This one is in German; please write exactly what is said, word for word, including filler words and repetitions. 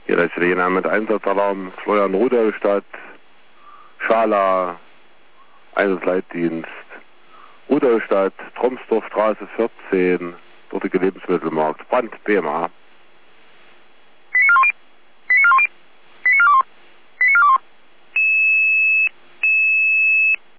Hier der Italiener mit Einsatzalarm, Florian Rudolstadt, Schala, Einsatzleitdienst, Rudolstadt, Tromsdorfstraße vierzehn, dortige Lebensmittelmarkt, Brand, B M A.